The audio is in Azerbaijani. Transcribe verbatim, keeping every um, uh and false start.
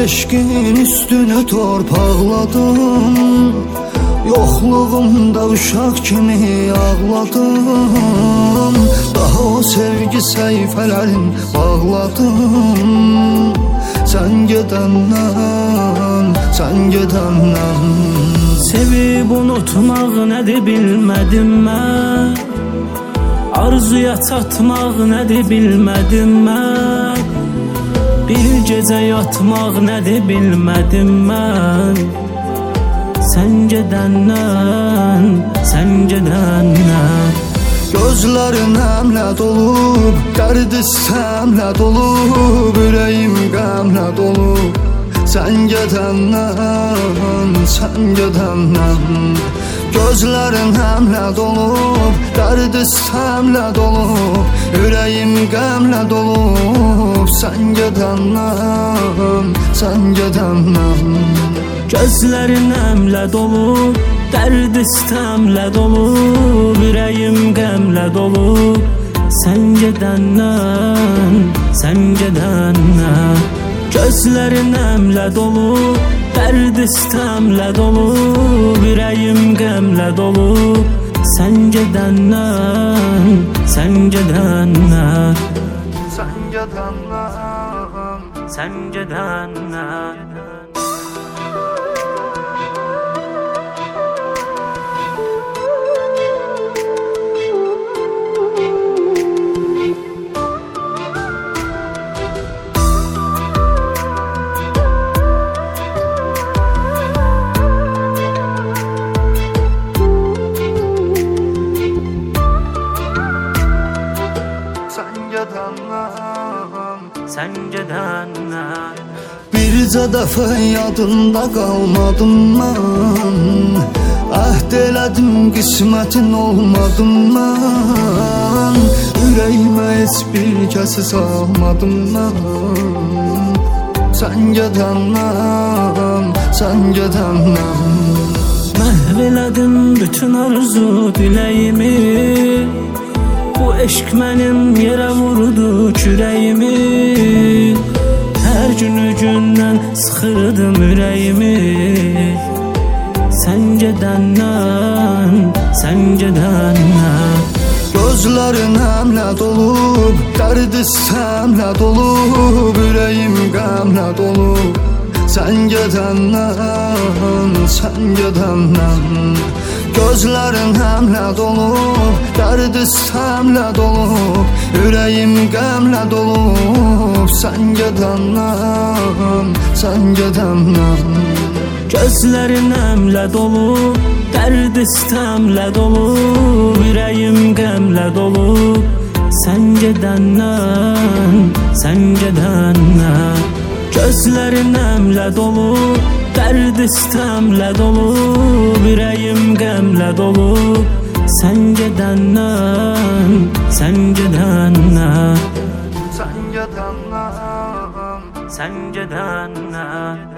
eşkin üstünü torpaqladım. Yoxluğumda uşaq kimi ağladım. Daha o sevgi səhifələrin bağladım. Sən gedəndən, sən gedəndən. Sevib unutmaq nədir bilmədim mən. Arzuya çatmaq nədir bilmədim mən. Bir gecə yatmaq nədir bilmədim mən. Sən gedəndən, sən gedəndən. Gözlərin həmlə dolub, dərd istəmlə dolub, ürəyim qəmlə dolub. Sən gedəndən, sən gedəndən. Gözlərin həmlə dolub, dərd istəmlə dolub, ürəyim qəmlə dolub. Sən gedəndən, sən gedəndən. Gözlərin əmlə dolub, dərd istəmlə dolub, ürəyim qəmlə dolub. Sən gedəndən, sən gedəndən. Gözlərin əmlə dolub, dərd istəmlə dolub, ürəyim qəmlə dolub. Sən gedəndən, sən gedəndən. Sən gedəndən, sən gedəndən. Sən gedəndən. Bircə dəfə yadında qalmadım mən. Əhd elədim qismətin olmadım mən. Ürəyimə heç bir kəsi salmadım mən. Sən gedəndən, sən gedəndən. Məhv elədim bütün arzu diləyimi. Bu eşq mənim yerə vurdu kürəyimi. Hər günü gündən sıxırdım ürəyimi. Sən gedəndən, sən gedəndən. Gözlərin həmlə dolub, dərd istəmlə dolub, ürəyim qəmlə dolub. Sən gedəndən, sən gedəndən. Gözlərin həmlə dolub, dərd istəmlə dolub, ürəyim qəmlə dolub. Sən gedəndən, sən gedəndən. Gözlərin əmlə dolub, dərd istəmlə dolub, ürəyim qəmlə dolub. Sən gedəndən, sən gedəndən. Gözlərin əmlə dolub, dərd istəmlə dolub, ürəyim qəmlə dolub. Sən gedəndən, sən gedəndən. Sən gedəndən, sən gedəndən.